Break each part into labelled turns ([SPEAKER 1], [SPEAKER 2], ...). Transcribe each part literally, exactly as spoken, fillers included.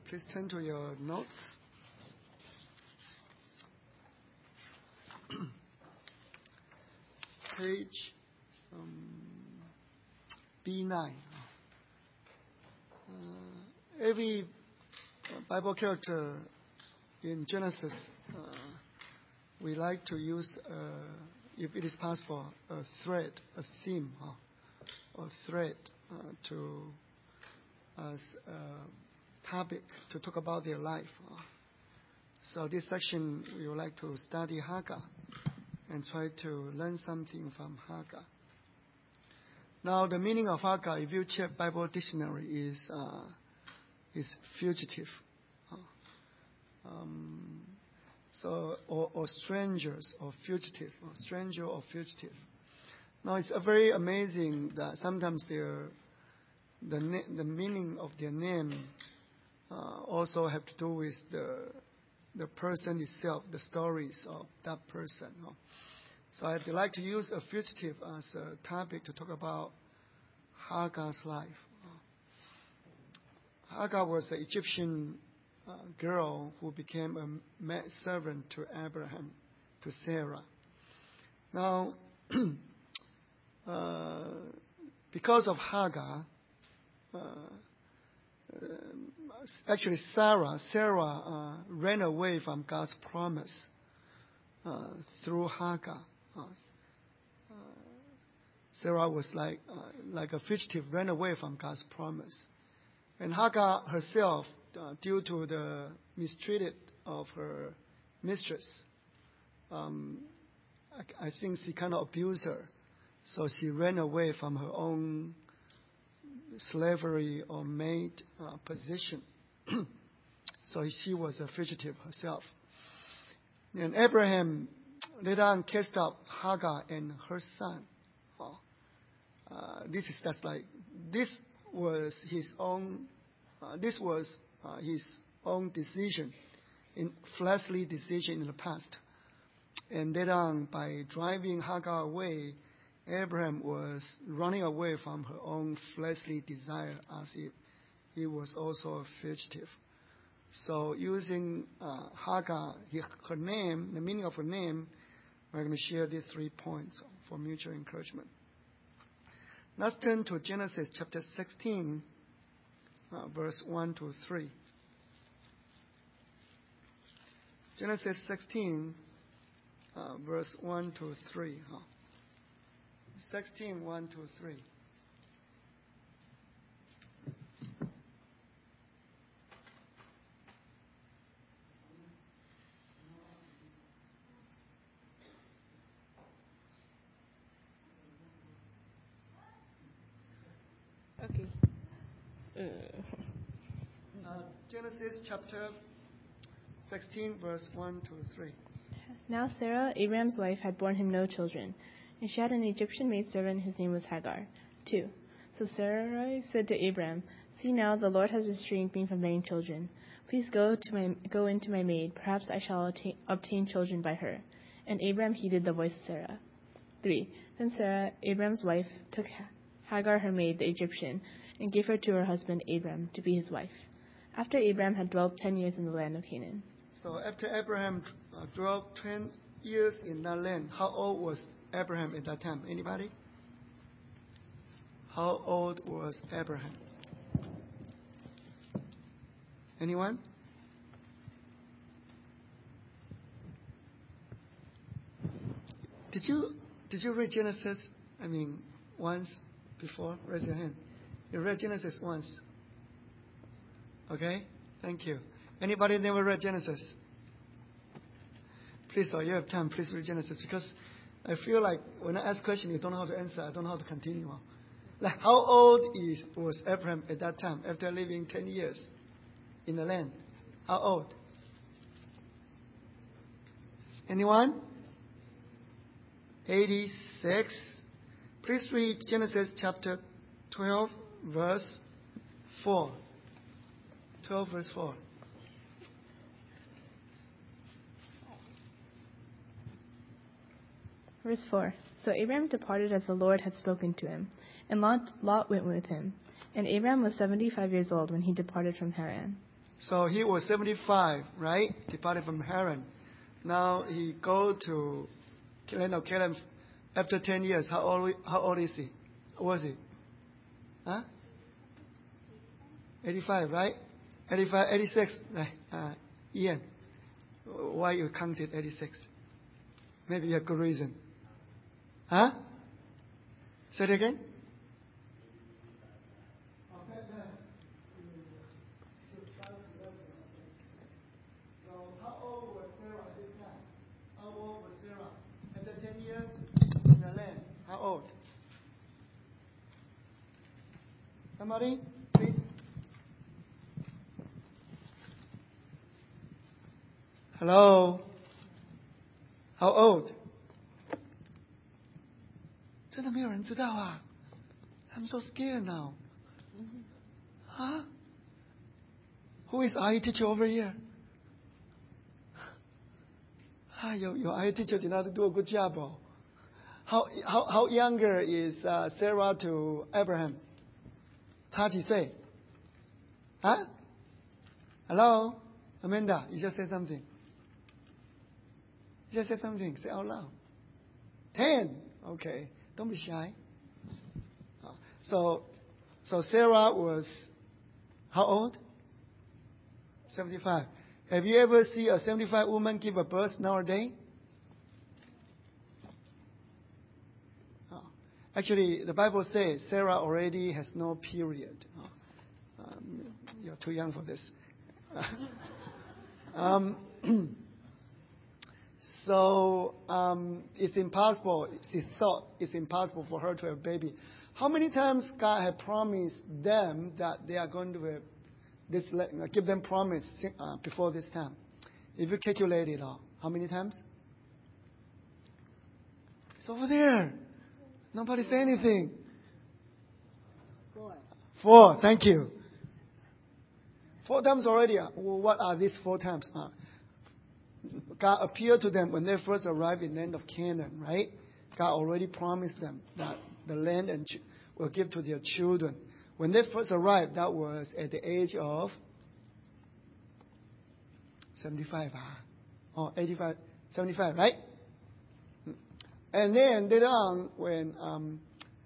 [SPEAKER 1] Please turn to your notes. Page um, B nine. Uh, every Bible character in Genesis, uh, we like to use, uh, if it is possible, a thread, a theme, uh, or thread uh, to as a topic to talk about their life. Uh, so this section we would like to study Hagar and try to learn something from Hagar. Now the meaning of Hagar, if you check Bible dictionary, is uh, is fugitive. Uh, um, so or, or strangers or fugitive, or stranger or fugitive. Now it's a very amazing that sometimes their the na- the meaning of their name uh, also have to do with the the person itself, the stories of that person. Uh. So I'd like to use a fugitive as a topic to talk about Hagar's life. Uh, Hagar was an Egyptian uh, girl who became a maid servant to Abraham, to Sarah. Now, uh, because of Hagar, uh, uh, actually Sarah, Sarah uh, ran away from God's promise uh, through Hagar. Uh, uh, Sarah was like uh, like a fugitive, ran away from God's promise. And Hagar herself, uh, due to the mistreated of her mistress, um, I, I think she kind of abused her. So she ran away from her own slavery or maid uh, position. So she was a fugitive herself. And Abraham later on cast out Hagar and her son. Oh, uh, this is just like this was his own. Uh, this was uh, his own decision, in fleshly decision in the past. And later on, by driving Hagar away, Abraham was running away from her own fleshly desire, as if he was also a fugitive. So using uh, Hagar, her name, the meaning of her name, we're going to share these three points for mutual encouragement. Let's turn to Genesis chapter sixteen, uh, verse one to three. Genesis sixteen, uh, verse one to three. Huh? sixteen, one to three.
[SPEAKER 2] Okay. Uh.
[SPEAKER 1] Uh, Genesis chapter sixteen, verse one to three.
[SPEAKER 2] Now Sarah, Abraham's wife, had borne him no children, and she had an Egyptian maidservant whose name was Hagar. two. So Sarai said to Abraham, "See now, the Lord has restrained me from bearing children. Please go to my go into my maid. Perhaps I shall attain, obtain children by her." And Abraham heeded the voice of Sarah. three. Then Sarah, Abraham's wife, took Hagar her maid, the Egyptian, and gave her to her husband Abram to be his wife. After Abraham had dwelt ten years in the land of Canaan.
[SPEAKER 1] So after Abraham uh, dwelt ten years in that land, how old was Abraham at that time? Anybody? How old was Abraham? Anyone? Did you did you read Genesis? I mean, once before? Raise your hand. You read Genesis once. Okay? Thank you. Anybody never read Genesis? Please, oh, you have time. Please read Genesis, because I feel like when I ask questions, you don't know how to answer. I don't know how to continue. Like, how old is was Abraham at that time after living ten years in the land? How old? Anyone? eighty-six. Please read Genesis chapter twelve, verse four. twelve, verse four.
[SPEAKER 2] Verse four. So Abraham departed as the Lord had spoken to him, and Lot, Lot went with him. And Abraham was seventy-five years old when he departed from Haran.
[SPEAKER 1] So he was seventy-five, right? Departed from Haran. Now he go to land of Canaan after ten years. How old, how old is he? What was he? Huh? eighty-five, right? eighty-five, eighty-six. Uh, Ian, why you counted eighty-six? Maybe you have good reason. Huh? Say it again. So how old was Sarah at this time? How old was Sarah? After ten years in the land. How old? Somebody, please. Hello? How old? 真的没有人知道啊 I'm so scared now. Huh? Who is I E teacher over here? Ah, your, your I E teacher did not do a good job. Oh. How, how, how younger is uh, Sarah to Abraham? 差几岁? Huh? Hello? Amanda, you just said something. You just said something. Say out loud. Ten. Okay. Don't be shy. So, so Sarah was how old? seventy-five. Have you ever seen a seventy-five woman give a birth nowadays? Oh. Actually, the Bible says Sarah already has no period. Oh. Um, you're too young for this. um, so um, it's impossible. She thought it's impossible for her to have a baby. How many times God had promised them that they are going to have this, give them promise uh, before this time? If you calculate it all, how many times? It's over there. Nobody say anything.
[SPEAKER 3] Four.
[SPEAKER 1] Four. Thank you. Four times already. What are these four times? Uh, God appeared to them when they first arrived in the land of Canaan, right? God already promised them that the land and ch- will give to their children. When they first arrived, that was at the age of seventy-five. Ah. Oh, eighty-five, seventy-five, right? And then later on, when um,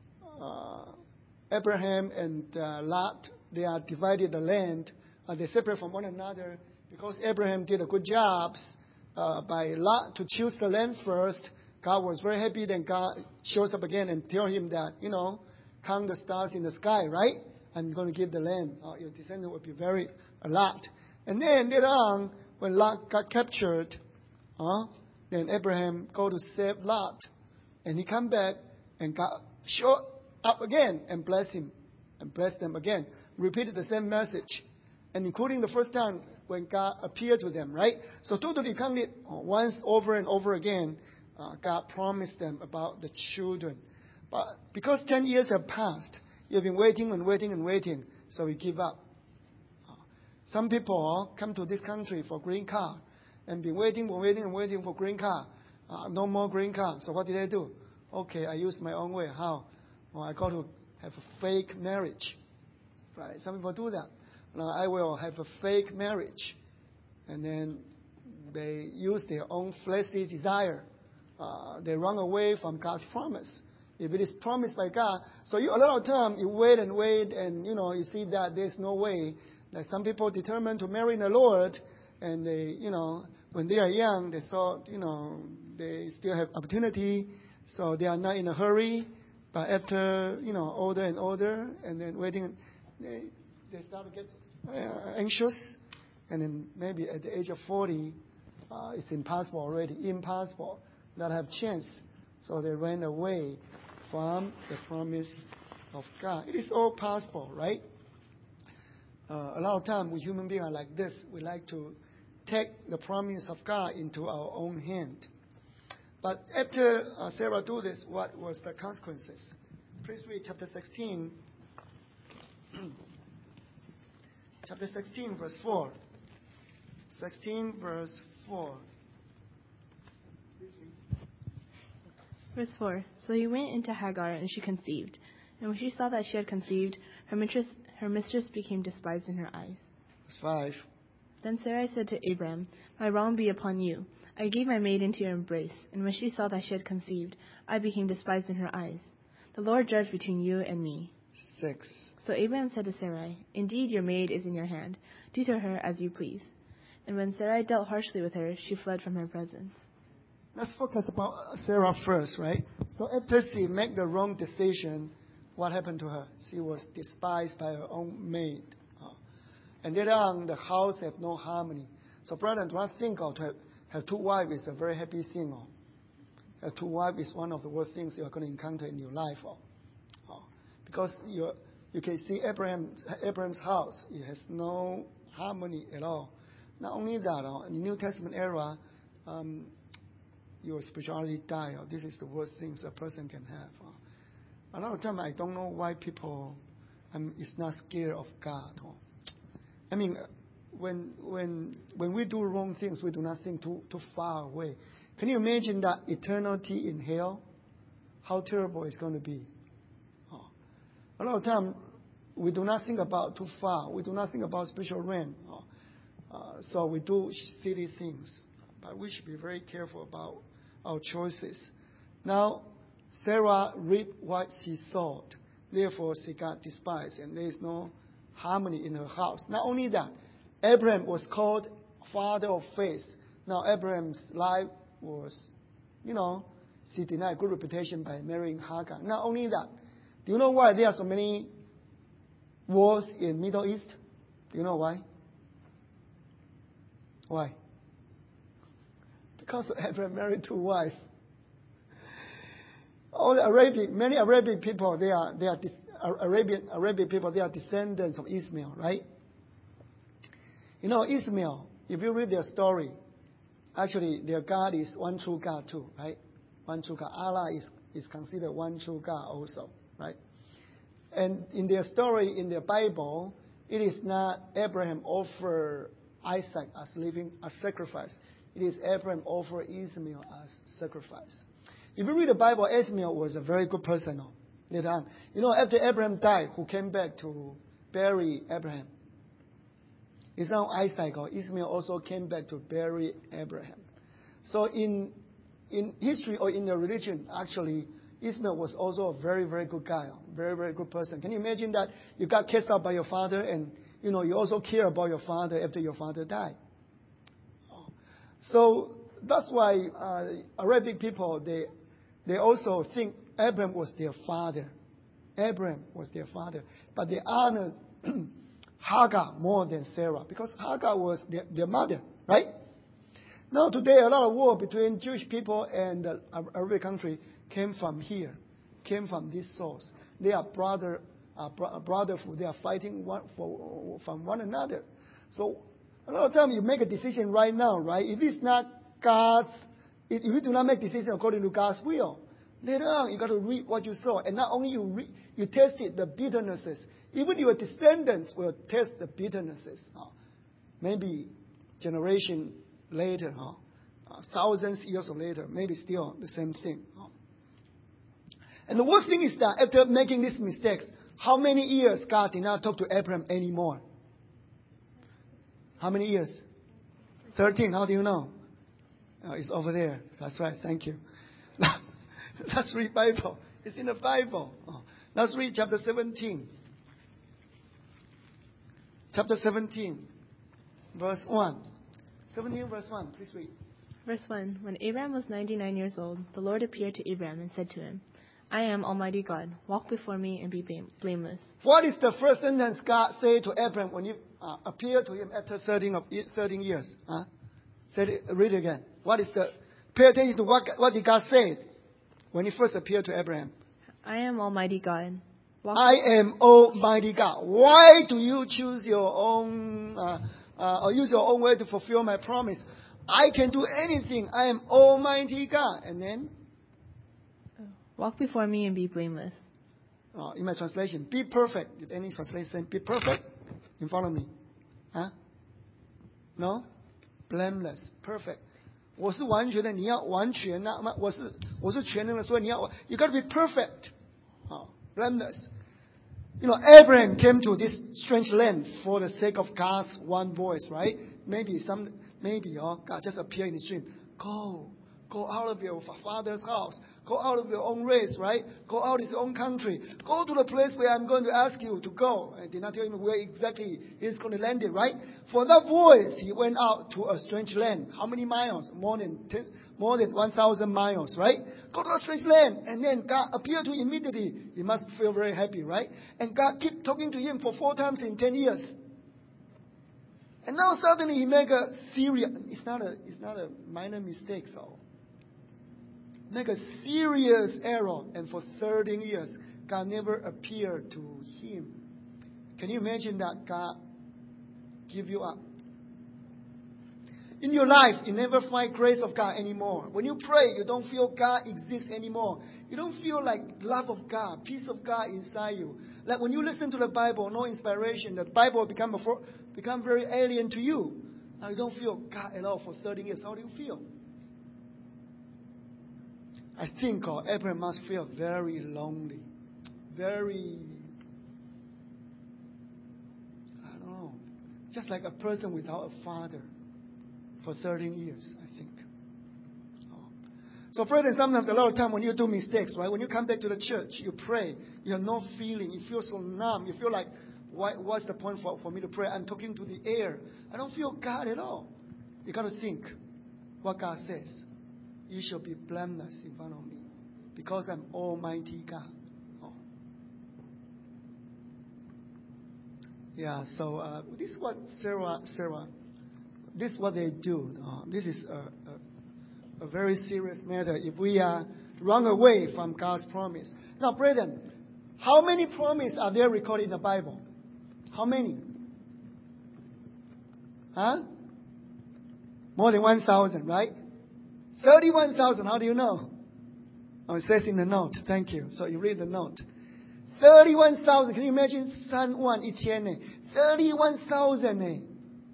[SPEAKER 1] uh, Abraham and uh, Lot, they are divided the land, uh, they separate from one another because Abraham did a good job uh, by Lot to choose the land first. God was very happy. Then God shows up again and tell him that, you know, count the stars in the sky, right? I'm going to give the land. Uh, your descendant will be very a lot. And then later on, when Lot got captured, uh, then Abraham go to save Lot. And he come back and God showed up again and bless him and bless them again. Repeated the same message. And including the first time when God appeared to them, right? So totally counted once over and over again. Uh, God promised them about the children. But because ten years have passed, you've been waiting and waiting and waiting, so we give up. Uh, some people come to this country for green card and been waiting and waiting and waiting for green card. Uh, no more green card. So what did I do? Okay, I use my own way. How? Well, I got to have a fake marriage. Right? Some people do that. Now I will have a fake marriage. And then they use their own fleshly desire. Uh, they run away from God's promise. If it is promised by God, so you, a lot of time you wait and wait, and you know you see that there's no way. Like some people determined to marry the Lord, and they, you know, when they are young, they thought, you know, they still have opportunity, so they are not in a hurry. But after, you know, older and older, and then waiting, they, they start to get uh, anxious, and then maybe at the age of forty, uh, it's impossible already, impossible. Not have chance, so they ran away from the promise of God. It is all possible, right? Uh, a lot of time we human beings are like this. We like to take the promise of God into our own hand. But after uh, Sarah do this, what was the consequences? Please read chapter sixteen. Chapter sixteen, verse four. sixteen, verse four.
[SPEAKER 2] Verse four. So he went into Hagar, and she conceived. And when she saw that she had conceived, her mistress, her mistress became despised in her eyes.
[SPEAKER 1] Verse five.
[SPEAKER 2] Then Sarai said to Abram, My wrong be upon you. I gave my maid into your embrace, and when she saw that she had conceived, I became despised in her eyes. The Lord judge between you and me.
[SPEAKER 1] Six.
[SPEAKER 2] So Abram said to Sarai, Indeed, your maid is in your hand. Do to her as you please. And when Sarai dealt harshly with her, she fled from her presence.
[SPEAKER 1] Let's focus about Sarah first, right? So after she made the wrong decision, what happened to her? She was despised by her own maid. Uh, and later on, the house have no harmony. So brother, do not think of to have, have two wives is a very happy thing. Or have two wives is one of the worst things you are going to encounter in your life. Or, or, because you you can see Abraham, Abraham's house, it has no harmony at all. Not only that, uh, in the New Testament era, um, your spirituality die. Or this is the worst things a person can have. Uh. A lot of time I don't know why people um, is not scared of God. Or, I mean, when when when we do wrong things, we do not think too too far away. Can you imagine that eternity in hell? How terrible it's going to be. Oh. A lot of time we do not think about too far. We do not think about spiritual realm. Oh. Uh, so we do silly things. But we should be very careful about our choices. Now, Sarah reaped what she sowed. Therefore, she got despised, and there is no harmony in her house. Not only that, Abraham was called father of faith. Now, Abraham's life was, you know, she denied good reputation by marrying Hagar. Not only that, do you know why there are so many wars in Middle East? Do you know why? Why? Because Abraham married two wives. All the Arabic, many Arabic people, they are they are Arabian Arabic people. They are descendants of Ishmael, right? You know, Ishmael. If you read their story, actually their God is one true God too, right? One true God. Allah is is considered one true God also, right? And in their story in their Bible, it is not Abraham offer Isaac as living as sacrifice. It is Abraham offer Ishmael as sacrifice. If you read the Bible, Ishmael was a very good person. No? Later on, you know, after Abraham died, who came back to bury Abraham? It's not Isaac or Ishmael also came back to bury Abraham. So in in history or in the religion, actually, Ishmael was also a very, very good guy, very, very good person. Can you imagine that you got cast out by your father, and you know you also care about your father after your father died? So that's why uh, Arabic people, they they also think Abraham was their father. Abraham was their father. But they honor Hagar more than Sarah because Hagar was their, their mother, right? Now today, a lot of war between Jewish people and the Arabic country came from here, came from this source. They are brother, uh, bro- brotherhood. They are fighting one for, from one another. So a lot of times you make a decision right now, right? If it's not God's, if you do not make decisions according to God's will, later on you got to reap what you sow. And not only you re, you tasted the bitternesses, even your descendants will taste the bitternesses. Uh, maybe generation later, uh, uh, thousands years later, maybe still the same thing. Uh. And the worst thing is that after making these mistakes, how many years God did not talk to Abraham anymore? How many years? Thirteen. How do you know? Uh, it's over there. That's right. Thank you. Let's read Bible. It's in the Bible. Oh. Let's read chapter seventeen. Chapter seventeen, verse one. seventeen, verse one. Please read.
[SPEAKER 2] Verse one. When Abraham was ninety-nine years old, the Lord appeared to Abraham and said to him, I am Almighty God. Walk before me and be blameless.
[SPEAKER 1] What is the first sentence God said to Abraham when he uh, appeared to him after thirteen, of, thirteen years? Huh? Say it, read it again. What is the... Pay attention to what, what did God say when he first appeared to Abraham.
[SPEAKER 2] I am Almighty God. Walk
[SPEAKER 1] I am Almighty God. Why do you choose your own... Uh, uh, or use your own way to fulfill my promise? I can do anything. I am Almighty God. And then...
[SPEAKER 2] Walk before me and be blameless.
[SPEAKER 1] Uh, in my translation, be perfect. Did any translation say be perfect? In front of me. Huh? No? Blameless. Perfect. 我是完全的，你要完全啊！我是我是全能的，所以你要 you got to be perfect. Oh, blameless. You know, Abraham came to this strange land for the sake of God's one voice, right? Maybe some, maybe oh, God just appeared in his dream. Go, go out of your father's house. Go out of your own race, right? Go out of his own country. Go to the place where I'm going to ask you to go. I did not tell him where exactly he's going to land it, right? For that voice, he went out to a strange land. How many miles? More than ten, more than one thousand miles, right? Go to a strange land. And then God appeared to him immediately. He must feel very happy, right? And God kept talking to him for four times in ten years. And now suddenly he make a serious, it's not a, it's not a minor mistake, so. Make a serious error, and for thirteen years, God never appeared to him. Can you imagine that God give you up? In your life, you never find grace of God anymore. When you pray, you don't feel God exists anymore. You don't feel like love of God, peace of God inside you. Like when you listen to the Bible, no inspiration, the Bible become a, become very alien to you. Now you don't feel God at all for thirteen years. How do you feel? I think oh, Abraham must feel very lonely, very, I don't know, just like a person without a father for thirteen years, I think. Oh. So, brethren, sometimes a lot of time when you do mistakes, right, when you come back to the church, you pray, you have no feeling, you feel so numb, you feel like, why, what's the point for, for me to pray? I'm talking to the air. I don't feel God at all. You got to think what God says. You shall be blameless in front of me, because I'm Almighty God. Oh. Yeah, so uh, this is what Sarah, Sarah, this is what they do. Uh, this is a, a, a very serious matter if we uh, run away from God's promise. Now, brethren, how many promises are there recorded in the Bible? How many? Huh? More than one thousand, right? thirty-one thousand, how do you know? Oh, it says in the note. Thank you. So you read the note. thirty-one thousand. Can you imagine? San one, iqian. thirty-one thousand. Eh?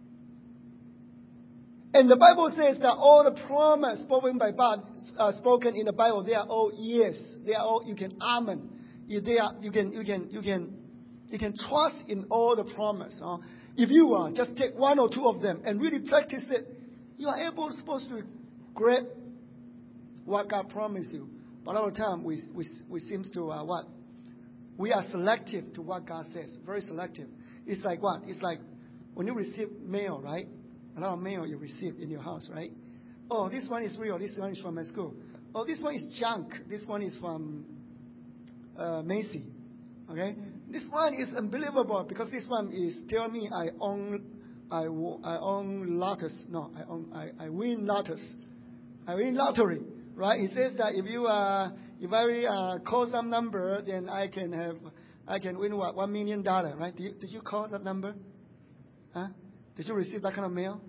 [SPEAKER 1] And the Bible says that all the promise spoken by God, uh, spoken in the Bible, they are all yes. They are all, you can amen. You, they are, you can, you can, you can, you can trust in all the promise. Huh? If you uh, just take one or two of them and really practice it, you are able, supposed to grab what God promised you. But a lot of time we we we seems to uh, what? We are selective to what God says. Very selective. It's like what? It's like when you receive mail, right? A lot of mail you receive in your house, right? Oh, this one is real. This one is from my school. Oh, this one is junk. This one is from uh, Macy. Okay? This one is unbelievable because this one is tell me I own I, I own lotus. No, I own I, I win lotus. I win lottery, right? It says that if you uh, if I uh, call some number, then I can have I can win what one million dollar, right? Did you, did you call that number? Huh? Did you receive that kind of mail?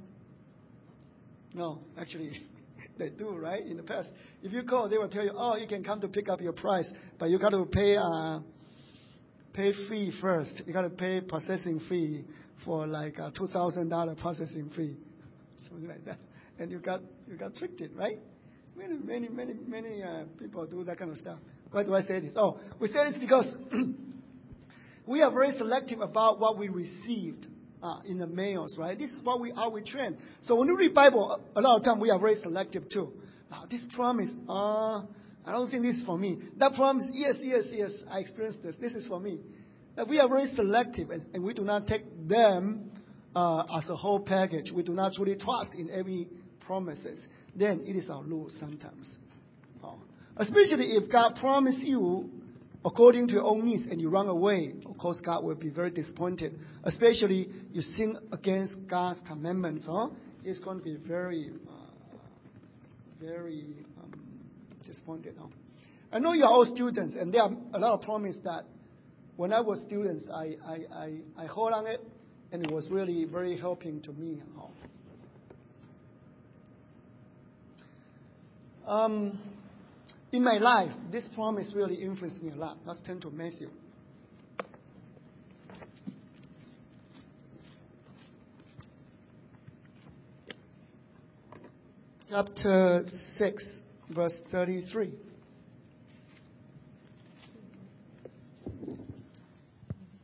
[SPEAKER 1] No, actually, they do, right? In the past, if you call, they will tell you, oh, you can come to pick up your prize, but you got to pay uh, pay fee first. You got to pay processing fee for like a two thousand dollar processing fee, something like that. And you got you got tricked, right? Many, many, many, many uh, people do that kind of stuff. Why do I say this? Oh, we say this because we are very selective about what we received uh, in the mails, right? This is what we how we train. So when we read Bible, a lot of time we are very selective too. Now this promise, uh, I don't think this is for me. That promise, yes, yes, yes, I experienced this. This is for me. That we are very selective, and, and we do not take them uh, as a whole package. We do not truly trust in every promises, then it is our lose sometimes. Oh. Especially if God promised you according to your own needs and you run away, of course God will be very disappointed. Especially you sin against God's commandments. Huh? It's going to be very, uh, very um, disappointed. Huh? I know you are all students, and there are a lot of promises that when I was students, I, I, I, I hold on it, and it was really very helping to me. Huh? Um, in my life, this promise really influenced me a lot. Let's turn to Matthew. Chapter six, verse thirty-three.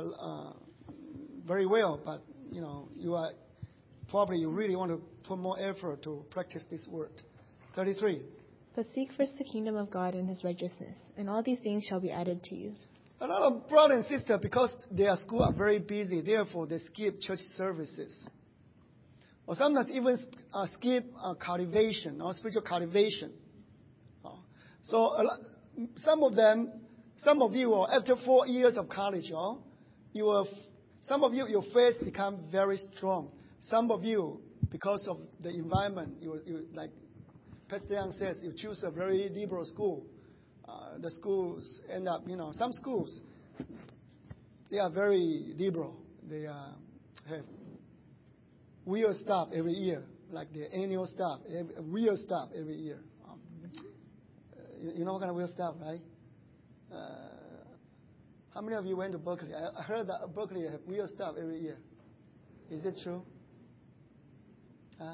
[SPEAKER 1] uh, very well, but you know, you are probably you really want to put more effort to practice this word. thirty-three.
[SPEAKER 2] But seek first the kingdom of God and his righteousness, and all these things shall be added to you.
[SPEAKER 1] A lot of brothers and sisters, because their school are very busy, therefore they skip church services. Or sometimes even uh, skip uh, cultivation or spiritual cultivation. Uh, so a lot, some of them, some of you, after four years of college, uh, you are, some of you, your faith become very strong. Some of you, because of the environment, you, you like Pastor Young says, you choose a very liberal school. Uh, the schools end up, you know, some schools, they are very liberal. They uh, have weird stuff every year, like the annual stuff, every, weird stuff every year. Um, you, you know what kind of weird stuff, right? Uh, how many of you went to Berkeley? I, I heard that Berkeley have weird stuff every year. Is it true? Huh?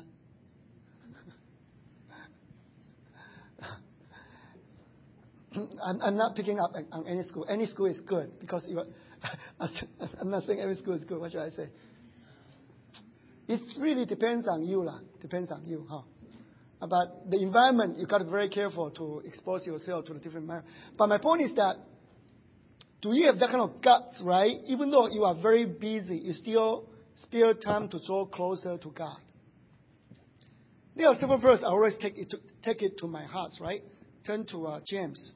[SPEAKER 1] I'm, I'm not picking up on any school. Any school is good because you are, I'm not saying every school is good. What should I say? It really depends on you, lah. Depends on you, huh? But the environment, you got to be very careful to expose yourself to the different environment. But my point is that, do you have that kind of guts, right? Even though you are very busy, you still spare time to draw closer to God. There are several verses I always take it to, take it to my heart, right? Turn to uh, James.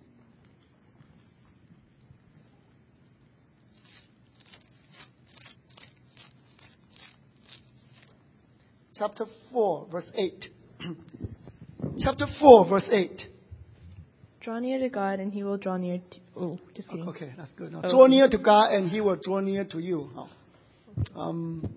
[SPEAKER 1] Chapter four, verse eight. Chapter four, verse eight.
[SPEAKER 2] Draw near to God, and he will draw near to... Oh, just kidding.
[SPEAKER 1] Okay, that's good. No,
[SPEAKER 2] oh.
[SPEAKER 1] Draw near to God, and he will draw near to you. Oh. Um,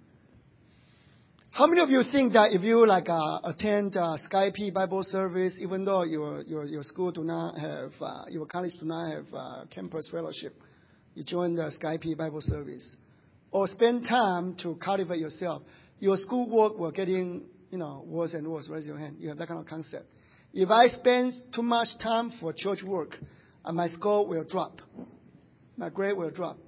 [SPEAKER 1] how many of you think that if you like uh, attend uh, Skype Bible service, even though your your your school do not have, uh, your college do not have uh, campus fellowship, you join the Skype Bible service, or spend time to cultivate yourself, your schoolwork will getting, you know, worse and worse. Raise your hand. You have that kind of concept. If I spend too much time for church work, uh, my score will drop. My grade will drop.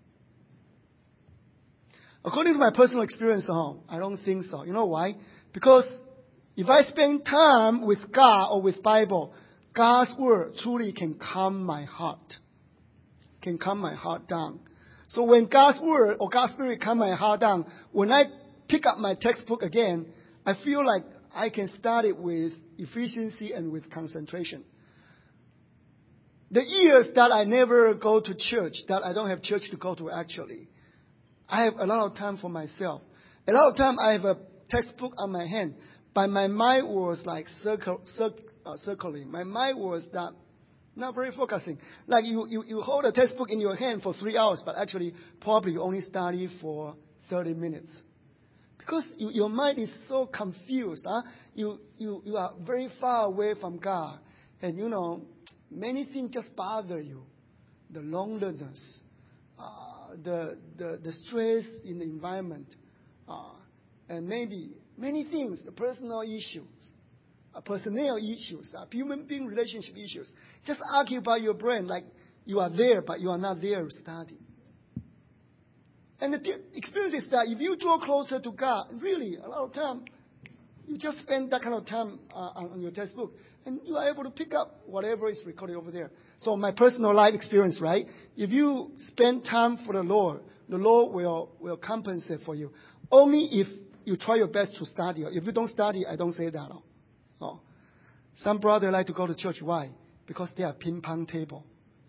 [SPEAKER 1] According to my personal experience at home, I don't think so. You know why? Because if I spend time with God or with Bible, God's word truly can calm my heart. Can calm my heart down. So when God's word or God's spirit calm my heart down, when I pick up my textbook again, I feel like I can start it with efficiency and with concentration. The years that I never go to church, that I don't have church to go to actually, I have a lot of time for myself. A lot of time I have a textbook on my hand, but my mind was like circle, circle, uh, circling. My mind was not, not very focusing. Like you, you, you hold a textbook in your hand for three hours, but actually probably you only study for thirty minutes. Because you, your mind is so confused. Huh? You, you, you are very far away from God. And you know, many things just bother you. The loneliness, uh, the, the, the stress in the environment, uh, and maybe many things, the personal issues, uh, personnel issues, uh, human being relationship issues, just occupy your brain like you are there, but you are not there studying. And the experience is that if you draw closer to God, really, a lot of time, you just spend that kind of time uh, on your textbook, and you are able to pick up whatever is recorded over there. So my personal life experience, right? If you spend time for the Lord, the Lord will, will compensate for you. Only if you try your best to study. If you don't study, I don't say that. Oh. Oh. Some brothers like to go to church. Why? Because they are ping pong table.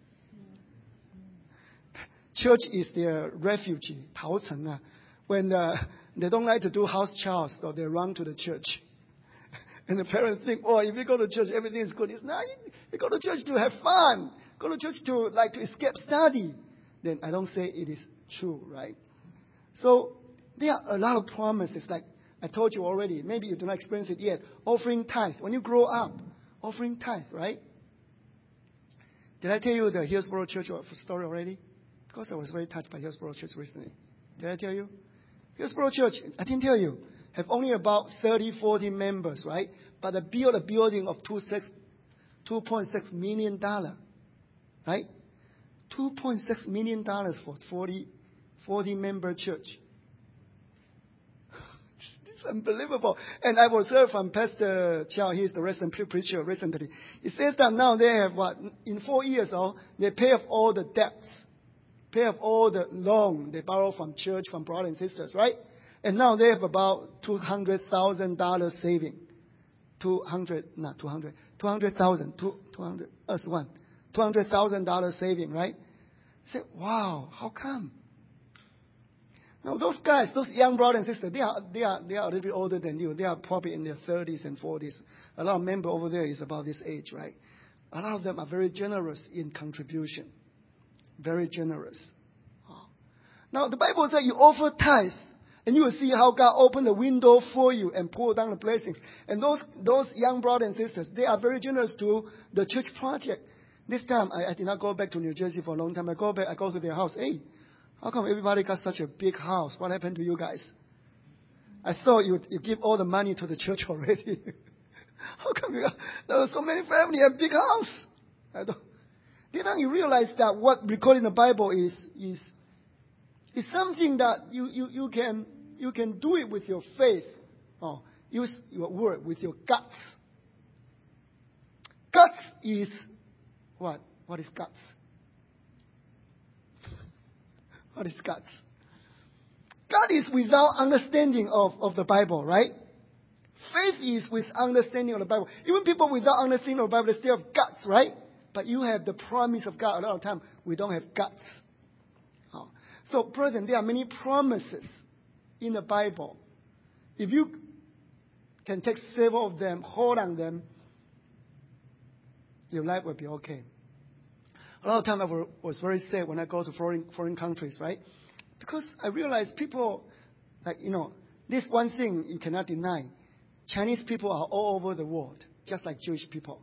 [SPEAKER 1] Church is their refuge, 逃城啊. When uh, they don't like to do house chores, so they run to the church. And the parents think, oh, if you go to church, everything is good. It's not. You go to church to have fun. Go to church to like to escape study. Then I don't say it is true, right? So there are a lot of promises. Like I told you already. Maybe you do not experience it yet. Offering tithe. When you grow up, offering tithe, right? Did I tell you the Hillsborough Church story already? Because I was very touched by Hillsborough Church recently. Did I tell you? Hillsborough Church, I didn't tell you, have only about thirty, forty members, right? But they built a building of two point six million dollars, right? two point six million dollars for forty, forty member church. It's unbelievable. And I was heard from Pastor Chow, he's the resident preacher recently. He says that now they have what, in four years, oh, they pay off all the debts, pay off all the loan they borrow from church, from brothers and sisters, right? And now they have about two hundred thousand dollars saving. two hundred, not two hundred, two hundred thousand, two hundred, us one. two hundred thousand dollars saving, right? I said, wow, how come? Now, those guys, those young brothers and sisters, they are, they are, they are a little bit older than you. They are probably in their thirties and forties. A lot of members over there is about this age, right? A lot of them are very generous in contribution. Very generous. Oh. Now, the Bible says you offer tithe, and you will see how God opened the window for you and pour down the blessings. And those, those young brothers and sisters, they are very generous to the church project. This time, I, I did not go back to New Jersey for a long time. I go back, I go to their house. Hey, how come everybody got such a big house? What happened to you guys? I thought you you give all the money to the church already. How come you got, there are so many families have big house? I don't. Didn't you realize that what recorded in the Bible is is is something that you, you, you can you can do it with your faith. Oh, use your word with your guts. Guts is what? What is guts? What is guts? God is without understanding of, of the Bible, right? Faith is with understanding of the Bible. Even people without understanding of the Bible, they still have guts, right? But you have the promise of God. A lot of time, we don't have guts. Oh. So, brethren, there are many promises in the Bible. If you can take several of them, hold on them, your life will be okay. A lot of time I was very sad when I go to foreign foreign countries, right? Because I realized people, like, you know, this one thing you cannot deny. Chinese people are all over the world, just like Jewish people.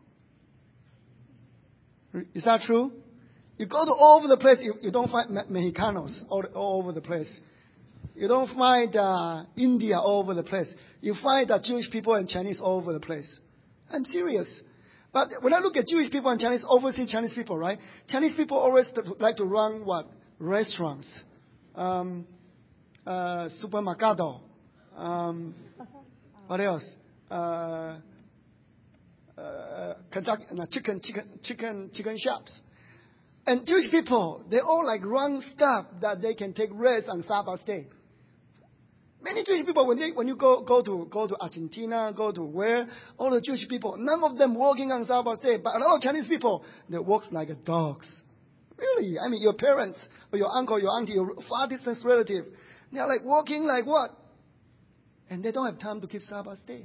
[SPEAKER 1] Is that true? You go to all over the place, you, you don't find Mexicanos all, all over the place. You don't find uh, India all over the place. You find uh, Jewish people and Chinese all over the place. I'm serious. But when I look at Jewish people and Chinese, overseas Chinese people, right? Chinese people always like to run what? Restaurants. Um, uh, supermercado. Um, what else? Uh, uh, Kentucky, no, chicken, chicken, chicken, chicken shops. And Jewish people, they all like run stuff that they can take rest on Sabbath day. Many Jewish people, when they, when you go, go to, go to Argentina, go to where, all the Jewish people, none of them working on Sabbath day, but a lot of Chinese people, they work like dogs. Really? I mean, your parents, or your uncle, your auntie, your far distance relative, they are like working like what? And they don't have time to keep Sabbath day.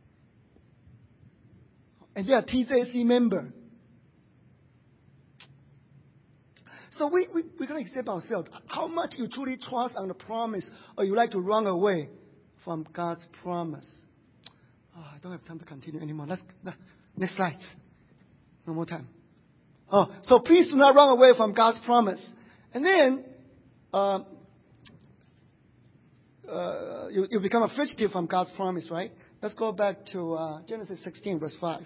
[SPEAKER 1] And they are T J C member. So we, we, we got to accept ourselves. How much you truly trust on the promise, or you like to run away from God's promise. Oh, I don't have time to continue anymore. Let's, next slide. No more time. Oh, so please do not run away from God's promise. And then, uh, uh, you, you become a fugitive from God's promise, right? Let's go back to uh, Genesis sixteen, verse five.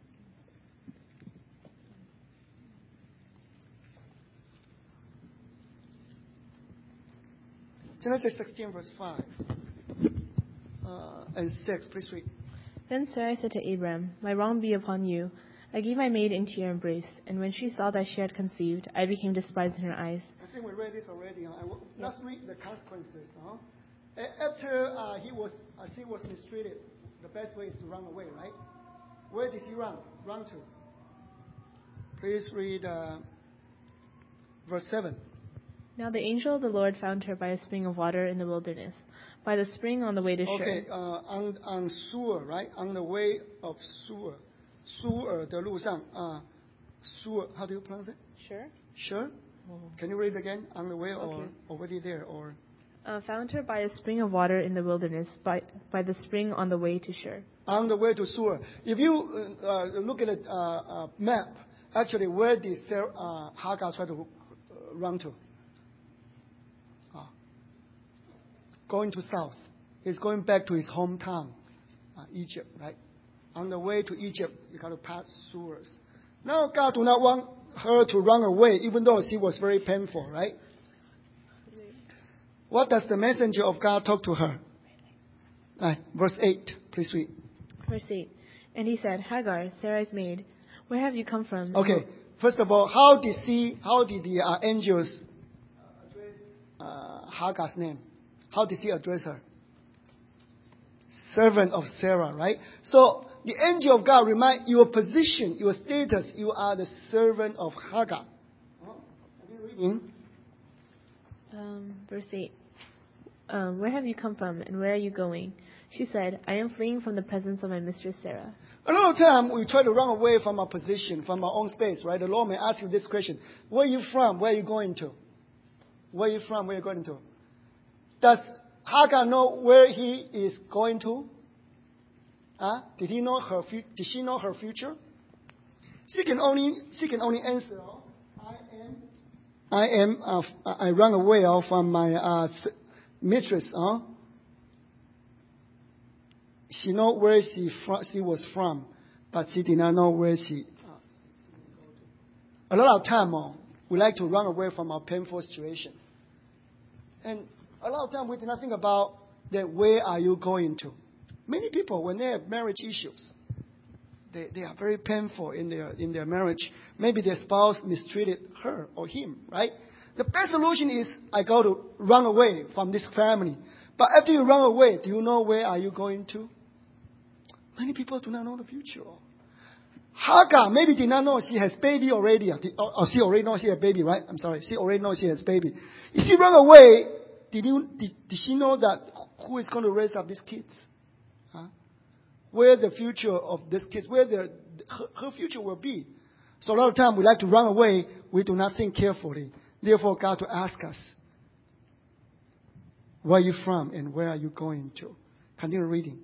[SPEAKER 1] Genesis sixteen, verse five uh, and six. Please read.
[SPEAKER 2] Then Sarai said to Abram, "My wrong be upon you. I gave my maid into your embrace, and when she saw that she had conceived, I became despised in her eyes."
[SPEAKER 1] I think we read this already. Huh? Will, let's read the consequences. Huh? After uh, he was, as he was mistreated, the best way is to run away, right? Where did he run? Run to? Please read uh, verse seven.
[SPEAKER 2] Now the angel of the Lord found her by a spring of water in the wilderness, by the spring on the way to Shur.
[SPEAKER 1] Okay, uh, on on Shur, right? On the way of Shur, Shur 的路上啊 Shur. How do you pronounce it?
[SPEAKER 2] Shur.
[SPEAKER 1] Shur. Can you read it again? On the way or
[SPEAKER 2] Okay.
[SPEAKER 1] already there or?
[SPEAKER 2] Uh, found her by a spring of water in the wilderness, by by the spring on the way to Shur.
[SPEAKER 1] On the way to Shur. If you uh, look at a uh, uh, map, actually, where did Sarah, uh, Hagar try to uh, run to? Going to south. He's going back to his hometown, uh, Egypt, right? On the way to Egypt, you got to pass Shur. Now God do not want her to run away, even though she was very painful, right? What does the messenger of God talk to her? Uh, verse eight, please read.
[SPEAKER 2] Verse eight. And he said, Hagar, Sarai's maid, where have you come from?
[SPEAKER 1] Okay, first of all, how did she, how did the uh, angels address uh, Hagar's name? How did he address her? Servant of Sarah, right? So the angel of God remind your position, your status. You are the servant of Hagar. Reading.
[SPEAKER 2] Um, verse eight. Um, where have you come from and where are you going? She said, I am fleeing from the presence of my mistress Sarah.
[SPEAKER 1] A lot of time we try to run away from our position, from our own space, right? The Lord may ask you this question: where are you from? Where are you going to? Where are you from? Where are you going to? Does Hagar know where he is going to? Huh? Did he know her? Did she know her future? She can only she can only answer, oh, I am I am uh, I run away oh, from my uh, mistress. Huh? She know where she from, she was from, but she did not know where she. Uh, a lot of time, oh, we like to run away from our painful situation, and a lot of time we do not think about that. Where are you going to? Many people, when they have marriage issues, they, they are very painful in their in their marriage. Maybe their spouse mistreated her or him, right? The best solution is I got to run away from this family. But after you run away, do you know where are you going to? Many people do not know the future. Hagar maybe did not know she has baby already. Or she already knows she has baby, right? I'm sorry. She already knows she has baby. If she run away, did, you, did, did she know that who is going to raise up these kids? Huh? Where the future of these kids, where the, her, her future will be. So a lot of time we like to run away. We do not think carefully. Therefore, God to ask us, where are you from and where are you going to? Continue reading.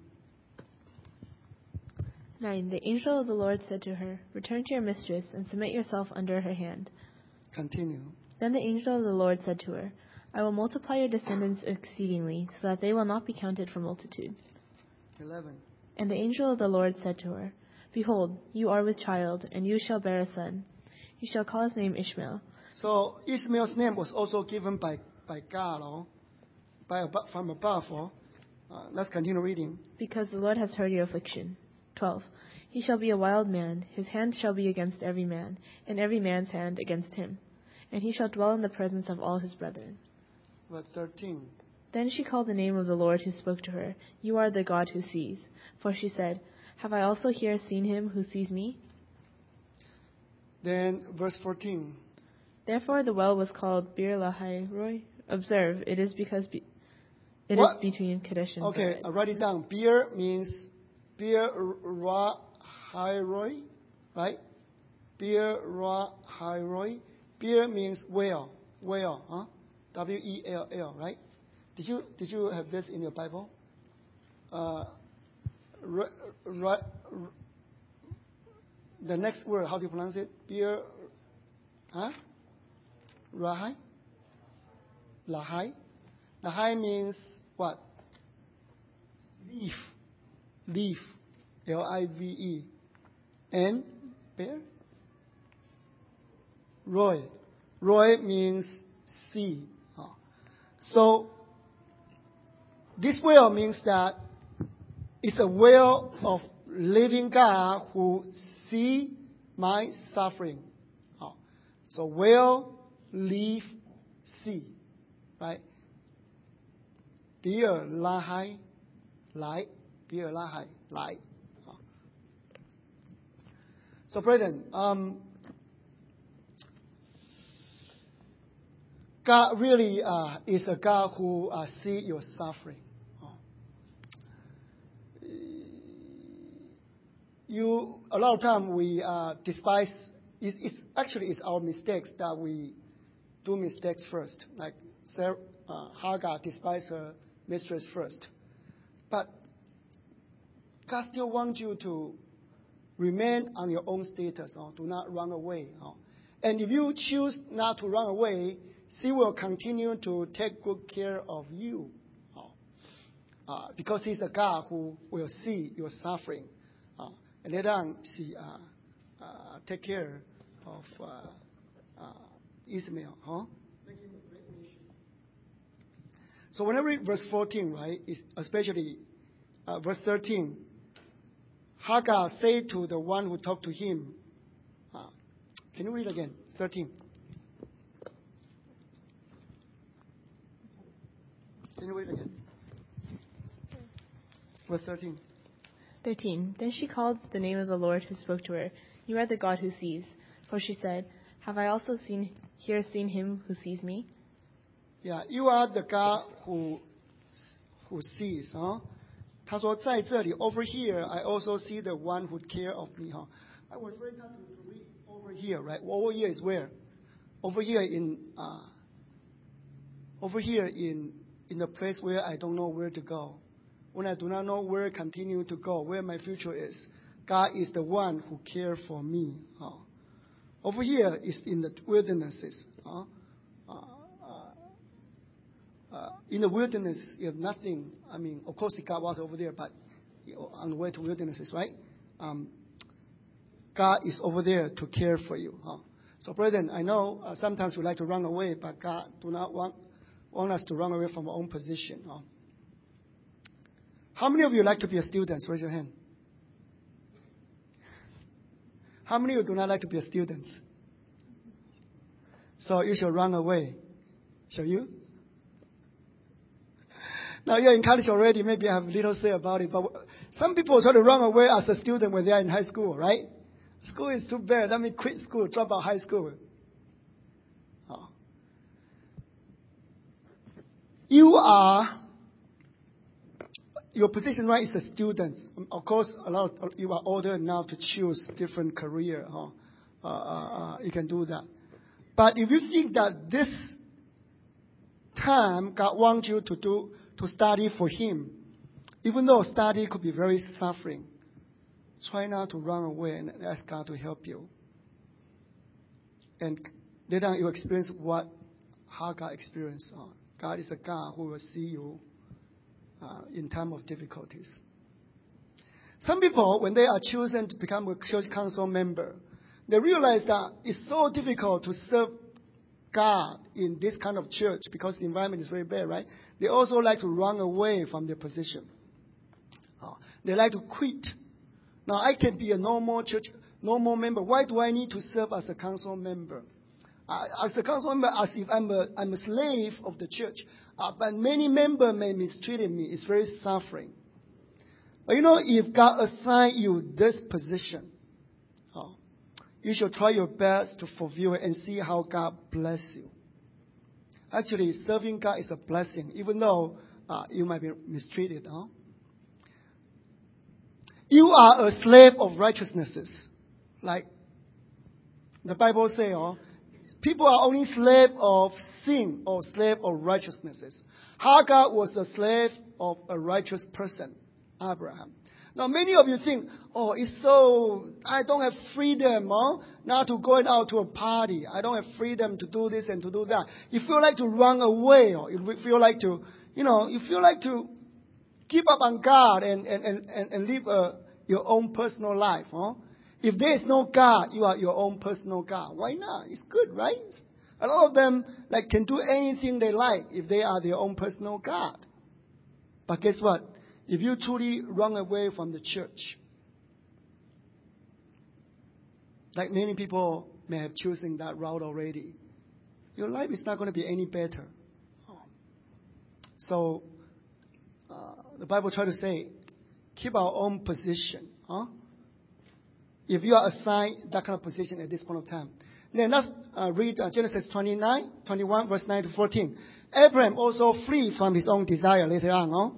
[SPEAKER 2] nine. The angel of the Lord said to her, return to your mistress and submit yourself under her hand.
[SPEAKER 1] Continue.
[SPEAKER 2] Then the angel of the Lord said to her, I will multiply your descendants exceedingly, so that they will not be counted for multitude.
[SPEAKER 1] eleven.
[SPEAKER 2] And the angel of the Lord said to her, behold, you are with child, and you shall bear a son. You shall call his name Ishmael.
[SPEAKER 1] So Ishmael's name was also given by, by God, oh, by above, from above. Oh. Uh, let's continue reading.
[SPEAKER 2] Because the Lord has heard your affliction. twelve. He shall be a wild man, his hand shall be against every man, and every man's hand against him. And he shall dwell in the presence of all his brethren.
[SPEAKER 1] Verse thirteen.
[SPEAKER 2] Then she called the name of the Lord who spoke to her, you are the God who sees. For she said, have I also here seen him who sees me?
[SPEAKER 1] Then verse fourteen.
[SPEAKER 2] Therefore the well was called Bir Lahai Roy. Observe, it is because be, it
[SPEAKER 1] What?
[SPEAKER 2] is between Kadesh and
[SPEAKER 1] Okay,
[SPEAKER 2] Bered.
[SPEAKER 1] I'll write it down. Bir means Bir Ra Hai Roy, right? Bir Ra Hai Roy. Bir means well, well, huh? W E L L, right? Did you did you have this in your Bible? Uh, ra, ra, ra, the next word, how do you pronounce it? Bir, huh? Rahai? Lahai? Lahai means what? Leaf. Leaf. L I V E. And bear? Roy. Roy means sea. Oh. So, this well means that it's a well of living God who see my suffering. Oh. So, well, leaf, sea. Right? Bir Lahai, lai. Bir Lahai, lai. Oh. So, brethren, um, God really uh, is a God who uh, sees your suffering. Oh. You a lot of time we uh, despise. It's, it's actually it's our mistakes that we do mistakes first. Like Sarah, uh, Hagar despised her mistress first, but God still wants you to remain on your own status. Or do not run away. Or. And if you choose not to run away, she will continue to take good care of you. Uh, because He's a God who will see your suffering. Uh, and later on, she uh, uh, take care of uh, uh, Ishmael, huh? Make him a great nation. So when I read verse fourteen, right, is especially uh, verse thirteen, Hagar said to the one who talked to him, uh, can you read again? thirteen. Can you read again? Verse thirteen.
[SPEAKER 2] thirteen. Then she called the name of the Lord who spoke to her. You are the God who sees. For she said, have I also seen here seen him who sees me?
[SPEAKER 1] Yeah, you are the God who who sees, huh? 他说在这里 over here I also see the one who care of me, huh? I was very tempted to read over here, right? Over here is where? Over here in uh, over here in in the place where I don't know where to go. When I do not know where to continue to go, where my future is, God is the one who cares for me. Huh? Over here is in the wildernesses. Huh? Uh, uh, uh, in the wilderness, you have nothing. I mean, of course, God was over there, but you know, on the way to wildernesses, right? Um, God is over there to care for you. Huh? So, brethren, I know uh, sometimes we like to run away, but God do not want, want us to run away from our own position. Huh? How many of you like to be a student? Raise your hand. How many of you do not like to be a student? So you shall run away. Shall you? Now you're in college already. Maybe I have little say about it. But some people try to run away as a student when they are in high school, right? School is too bad. Let me quit school, drop out high school. Oh. You are... Your position, right, is a student. Of course, a lot of you are older enough to choose different career. Huh? Uh, uh, uh, you can do that. But if you think that this time God wants you to do to study for Him, even though study could be very suffering, try not to run away and ask God to help you. And then you experience what Hagar experienced. Uh, God is a God who will see you Uh, in time of difficulties. Some people, when they are chosen to become a church council member, they realize that it's so difficult to serve God in this kind of church because the environment is very bad, right? They also like to run away from their position. Uh, they like to quit. Now, I can be a normal church, normal member. Why do I need to serve as a council member? Uh, as a council member, as if I'm a, I'm a slave of the church. Uh, but many members may mistreat me. It's very suffering. But you know, if God assigned you this position, oh, you should try your best to fulfill it and see how God bless you. Actually, serving God is a blessing, even though uh, you might be mistreated. Huh? You are a slave of righteousnesses. Like the Bible says, oh, people are only slave of sin or slave of righteousnesses. Hagar was a slave of a righteous person, Abraham. Now, many of you think, oh, it's so, I don't have freedom, huh? Now to going out to a party. I don't have freedom to do this and to do that. You feel like to run away, or you feel like to, you know, you feel like to give up on God and, and, and, and live a, your own personal life, huh? If there is no God, you are your own personal God. Why not? It's good, right? A lot of them like can do anything they like if they are their own personal God. But guess what? If you truly run away from the church, like many people may have chosen that route already, your life is not going to be any better. So uh, the Bible tries to say, keep our own position, huh? If you are assigned that kind of position at this point of time. Then let's uh, read uh, Genesis twenty-nine, twenty-one, verse nine to fourteen. Abraham also flee from his own desire later on. Oh?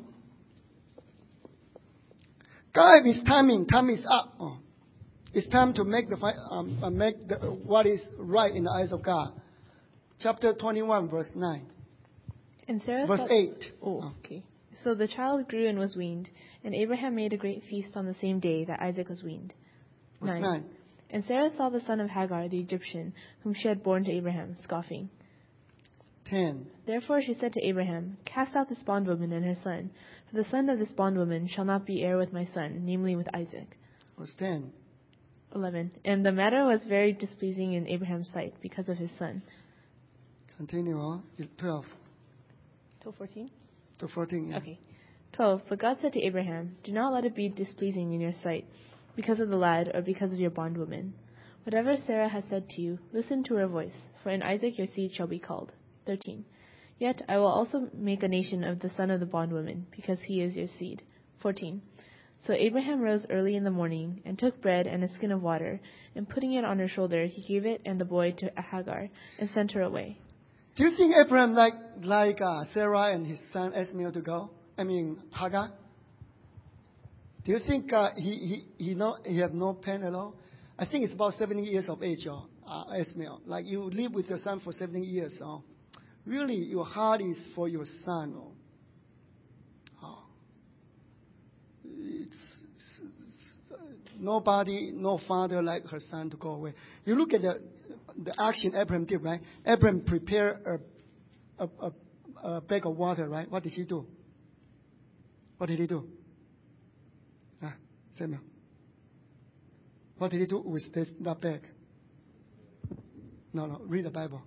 [SPEAKER 1] God is timing. Time is up. Oh. It's time to make the um, uh, make the, what is right in the eyes of God. Chapter twenty-one, verse nine.
[SPEAKER 2] And Sarah
[SPEAKER 1] verse
[SPEAKER 2] thought,
[SPEAKER 1] eight.
[SPEAKER 2] Oh, okay. So the child grew and was weaned, and Abraham made a great feast on the same day that Isaac was weaned.
[SPEAKER 1] Verse
[SPEAKER 2] nine.
[SPEAKER 1] nine.
[SPEAKER 2] And Sarah saw the son of Hagar, the Egyptian, whom she had borne to Abraham, scoffing.
[SPEAKER 1] ten.
[SPEAKER 2] Therefore she said to Abraham, Cast out this bondwoman and her son, for the son of this bondwoman shall not be heir with my son, namely with Isaac.
[SPEAKER 1] Verse ten.
[SPEAKER 2] eleven. And the matter was very displeasing in Abraham's sight because of his son.
[SPEAKER 1] Continue on. twelve.
[SPEAKER 2] Till fourteen?
[SPEAKER 1] To fourteen. Yeah.
[SPEAKER 2] Okay. twelve. But God said to Abraham, do not let it be displeasing in your sight because of the lad or because of your bondwoman. Whatever Sarah has said to you, listen to her voice, for in Isaac your seed shall be called. thirteen. Yet I will also make a nation of the son of the bondwoman, because he is your seed. fourteen. So Abraham rose early in the morning, and took bread and a skin of water, and putting it on her shoulder, he gave it and the boy to Hagar, and sent her away.
[SPEAKER 1] Do you think Abraham like like uh, Sarah and his son Ishmael to go? I mean Hagar. Do you think uh, he he he no he have no pain at all? I think it's about seventy years of age, or uh, Ishmael. Like you live with your son for seventy years, oh, really your heart is for your son. Oh, oh. It's, it's, it's nobody, no father like her son to go away. You look at the the action Abraham did, right? Abraham prepared a, a, a, a bag of water, right? What did he do? What did he do? Ah, Samuel. What did he do with this that bag? No, no. Read the Bible.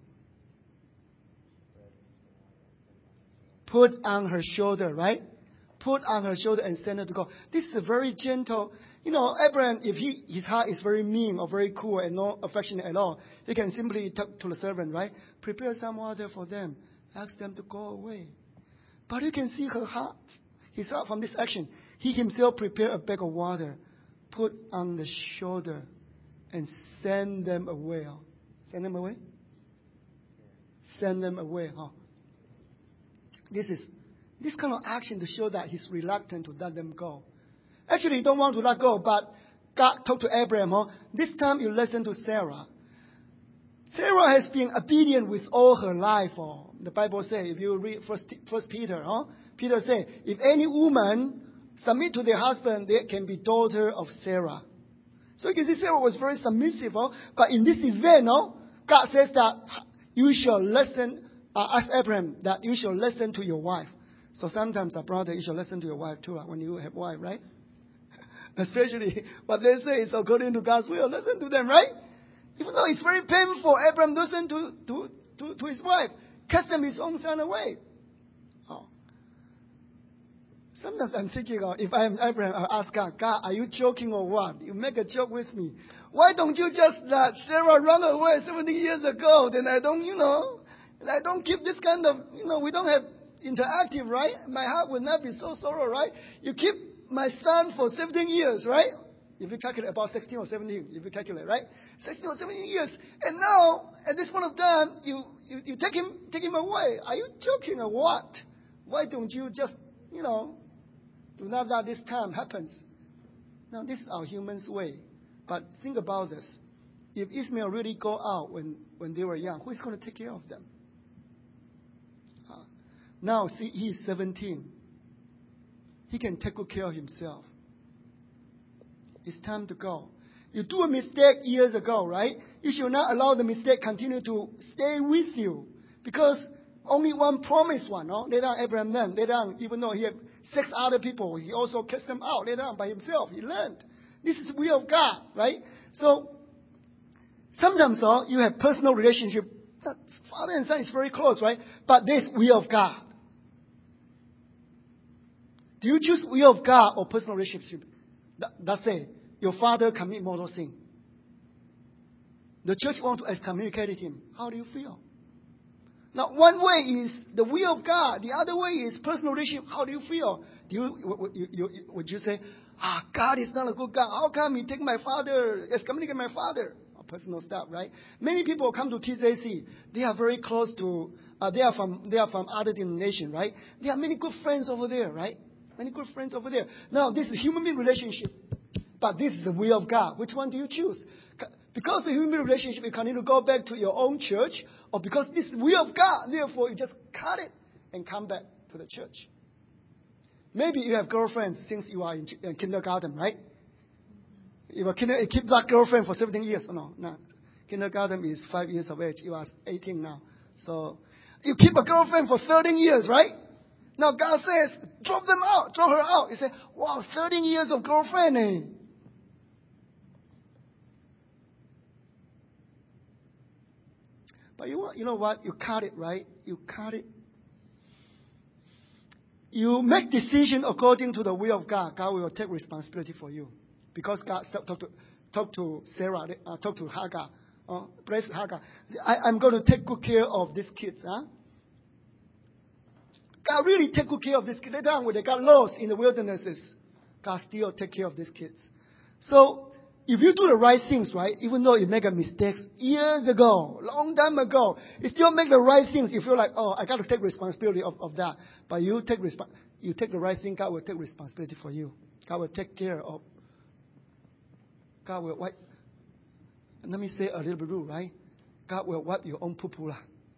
[SPEAKER 1] Put on her shoulder, right? Put on her shoulder and send her to go. This is a very gentle. You know, Abraham, if he his heart is very mean or very cool and no affectionate at all, he can simply talk to the servant, right? Prepare some water for them. Ask them to go away. But you can see her heart, his heart from this action. He himself prepared a bag of water, put on the shoulder, and send them away. Huh? Send them away? Send them away. Huh? This is this kind of action to show that he's reluctant to let them go. Actually, he don't want to let go, but God talked to Abraham. Huh? This time you listen to Sarah. Sarah has been obedient with all her life. Huh? The Bible says, if you read First, First Peter, huh? Peter says, if any woman submit to their husband, they can be daughter of Sarah. So you can see Sarah was very submissive. Huh? But in this event, huh? God says that you shall listen, uh, ask Abraham that you shall listen to your wife. So sometimes, a brother, you should listen to your wife too, when you have wife, right? Especially what they say is according to God's will. Listen to them, right? Even though it's very painful, Abraham listened to, to, to, to his wife, cast him his own son away. Oh. Sometimes I'm thinking, oh, if I am Abraham, I'll ask God, God, are you joking or what? You make a joke with me. Why don't you just let Sarah run away seventy years ago? Then I don't, you know, and I don't keep this kind of, you know, we don't have interactive, right? My heart will not be so sorrow, right? You keep my son for seventeen years, right? If you calculate about sixteen or seventeen, if you calculate, right? sixteen or seventeen years. And now, at this point of time, you, you, you take him take him away. Are you joking or what? Why don't you just, you know, do not let this time happens? Now, this is our human's way. But think about this. If Ishmael really go out when, when they were young, who is going to take care of them? Uh, now, see, he is seventeen. He can take good care of himself. It's time to go. You do a mistake years ago, right? You should not allow the mistake continue to stay with you. Because only one promised one, no? Later on, Abraham learned. Later on, even though he had six other people, he also cast them out. Later on, by himself, he learned. This is the will of God, right? So, sometimes, oh, you have personal relationship. Father and son is very close, right? But there's will of God. Do you choose will of God or personal relationship? Let's say your father commit mortal sin. The church want to excommunicate him. How do you feel? Now, one way is the will of God. The other way is personal relationship. How do you feel? Do you, you, you, would you say, ah, God is not a good God. How come he take my father, excommunicate my father? Oh, personal stuff, right? Many people come to T J C. They are very close to, uh, they are from, they are from other denomination, right? They have many good friends over there, right? Many good friends over there. Now, this is human being relationship. But this is the will of God. Which one do you choose? Because the human relationship, you continue to go back to your own church, or because this is the will of God, therefore you just cut it and come back to the church. Maybe you have girlfriends since you are in, in kindergarten, right? You, are kinder, you keep that girlfriend for seventeen years. Oh, no, no. Kindergarten is five years of age. You are eighteen now. So you keep a girlfriend for thirteen years, right? Now God says, drop them out, throw her out. You say, wow, thirteen years of girlfriend, eh? But you want, you know what? You cut it, right? You cut it. You make decision according to the will of God. God will take responsibility for you. Because God talked to, talk to Sarah, uh, talk to Hagar. Uh, bless Hagar. I, I'm going to take good care of these kids. Huh? God really take good care of these kids. Later on, when they got lost in the wildernesses, God still take care of these kids. So, if you do the right things, right, even though you make a mistake years ago, long time ago, you still make the right things. You feel like, oh, I got to take responsibility of, of that. But you take resp- you take the right thing, God will take responsibility for you. God will take care of. God will wipe. Let me say a little bit rude, right? God will wipe your own poo-poo.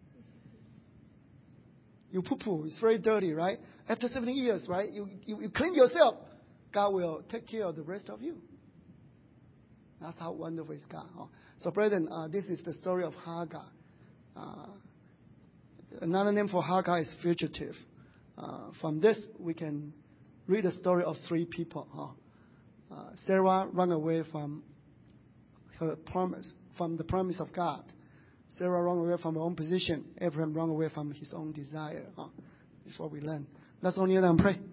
[SPEAKER 1] Your poo-poo is very dirty, right? After seventy years, right? You, you, you clean yourself. God will take care of the rest of you. That's how wonderful is God. Huh? So, brethren, uh, this is the story of Hagar. Uh, another name for Hagar is fugitive. Uh, from this, we can read the story of three people. Huh? Uh, Sarah ran away from her promise, from the promise of God. Sarah ran away from her own position. Abraham ran away from his own desire. Huh? This is what we learn. Let's only let them pray.